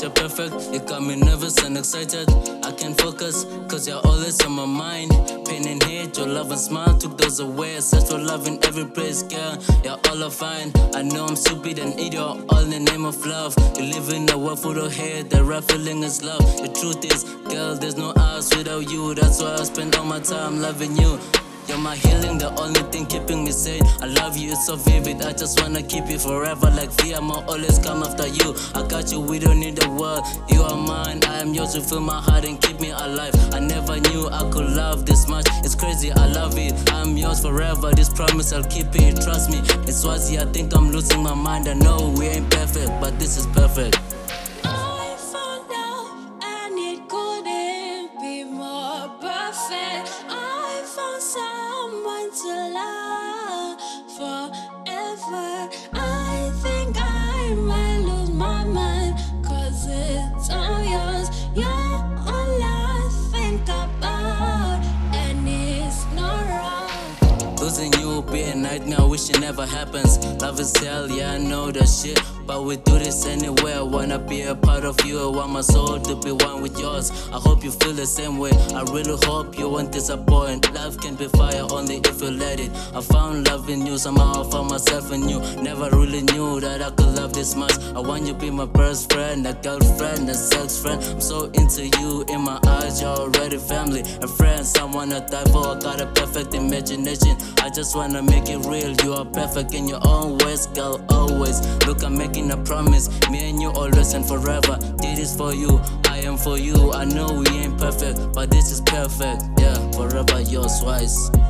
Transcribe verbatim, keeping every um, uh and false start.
picture perfect. You got me nervous and excited. I can't focus, cause you're always on my mind. Pain and hate, your love and smile took those away. Search for love in every place, girl. You're all I find. I know I'm stupid and idiot, all in the name of love. You live in a world full of hate, the right feeling is love. The truth is, girl, there's no us without you. That's why I spend all my time loving you. You're my healing, the only thing keeping me sane. I love you, it's so vivid, I just wanna keep you forever. Like V, I'ma always come after you. I got you, we don't need the world. You are mine, I am yours, you fill my heart and keep me alive. I never knew I could love this much. It's crazy, I love it, I'm yours forever. This promise, I'll keep it, trust me. It's Swazi, I think I'm losing my mind. I know we ain't perfect, but this is perfect. I found out and it couldn't be more perfect. I found someone to love forever. I think I might lose my mind, cause it's all yours. You're all I think about, and it's not wrong. Losing you will be a nightmare, I wish it never happens. Love is hell, yeah, I know that shit, but we do this anyway. I wanna be a part of you, I want my soul to be one with yours. I hope you feel the same way, I really hope you won't disappoint. Love can be fire only if you let it. I found love in you, somehow I found myself in you. Never really knew that I could love this much. I want you to be my best friend, a girlfriend, a sex friend. I'm so into you, in my eyes you're already family, a friend, someone to die for. I got a perfect imagination, I just wanna make it real. You are perfect in your own ways, girl, always. Look, I'm making a promise, me and you always and forever. Did this for you, I am for you. I know we ain't perfect, but this is perfect. Yeah, forever yours, Swazi.